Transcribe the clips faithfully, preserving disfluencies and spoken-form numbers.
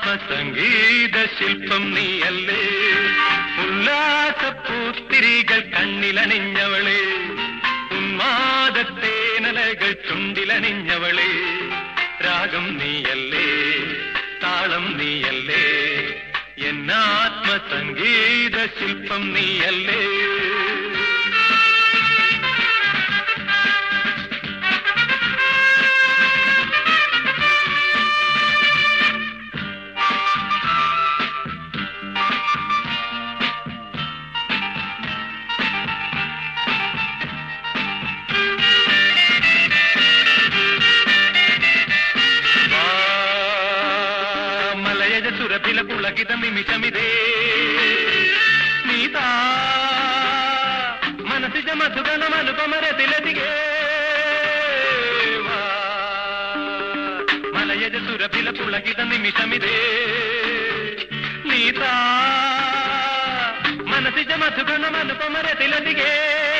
സംഗീത ശില്പം നീയല്ലേ, ഉല്ലാസപ്പൂത്തിരികൾ കണ്ണിലണിഞ്ഞവളെ, ഉന്മാദത്തേനലകൾ ചുണ്ടിലണിഞ്ഞവളെ, രാഗം നീയല്ലേ, താളം നീയല്ലേ, എന്നാത്മസംഗീത ശില്പം നീയല്ലേ. സുരഭില പുളകിത നിമിഷമിതേ നീതാ മനസിജ മധുഗണം അനുപമരതിലതികേ മലയജ സുരഭില പുളകിത നിമിഷമിതേ നീതാ മനസിജ മധുഗണം അനുപമരതിലതികേ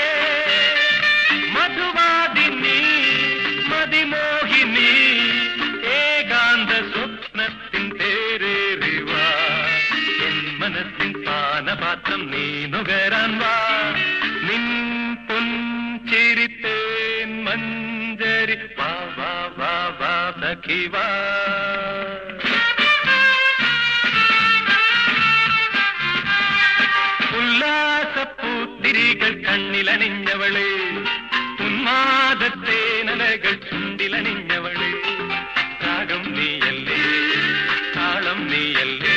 മധുവാദിനി മതിമോഹിനി ഏകാന്ത സ്വപ്നത്തിൻ തേരേറിവ എൻ മനസ്സിൻ പാനപാത്രം നീ നുകരാൻ വാ നിൻ പൊൻചിരിത്തേൻ മഞ്ചരി വാ വാ വാ വാ സഖി വാ. ഉല്ലാസപ്പൂത്തിരികൾ കണ്ണിലണിഞ്ഞവളെ, ഉന്മാദത്തേനലകൾ ചുണ്ടിലണിഞ്ഞവളെ, രാഗം നീയല്ലേ, താളം നീയല്ലേ,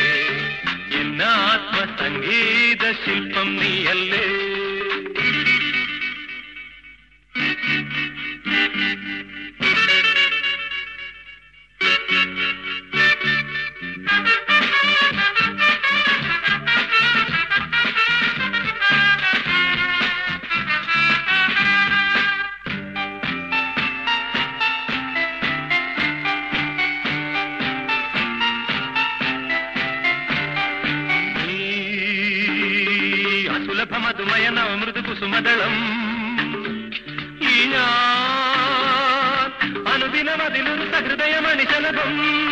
എന്നാത്മസംഗീത ശില്പം നീയല്ലേ. സുലഭമധുമയ നവമൃദു കുസുമദളം ഈ ഞാൻ അനുദിനമതിലൊരു സഹൃദയമണിശലഭം.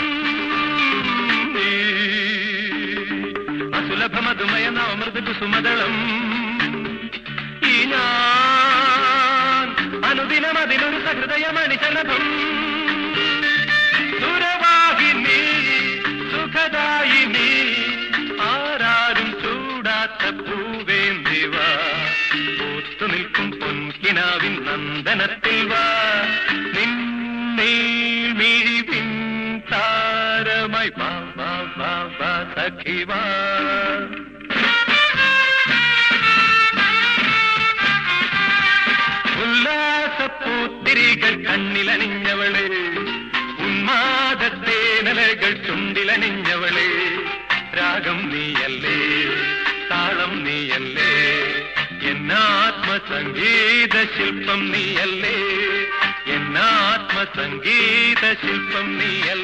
അസുലഭമധുമയ നവമൃദു കുസുമദളം ഈ ഞാൻ അനുദിനമതിലൊരു സഹൃദയമണിശലഭം. സുരവാഹിനി സുഖദായിനി ആരാരും ചൂടാത്ത പൂവേന്തിവ പൂത്തു നിൽക്കും പൊൻകിനാവിൻ നന്ദനത്തിൽ വാ നിന്നീൾ മിഴിവിൻ താരമായി വാ വാ വാ വാ സഖി വാ. ഉല്ലാസപ്പൂത്തിരികൾ കണ്ണിലണിഞ്ഞവളെ, ഉന്മാദത്തേനലകൾ ചുണ്ടിലണിഞ്ഞവളെ, രാഗം നീയല്ലേ, താളം നീയല്ലേ, എന്നാത്മസംഗീത ശില്പം നീയല്ലേ, എന്നാത്മസംഗീത ശില്പം നീയല്ലേ.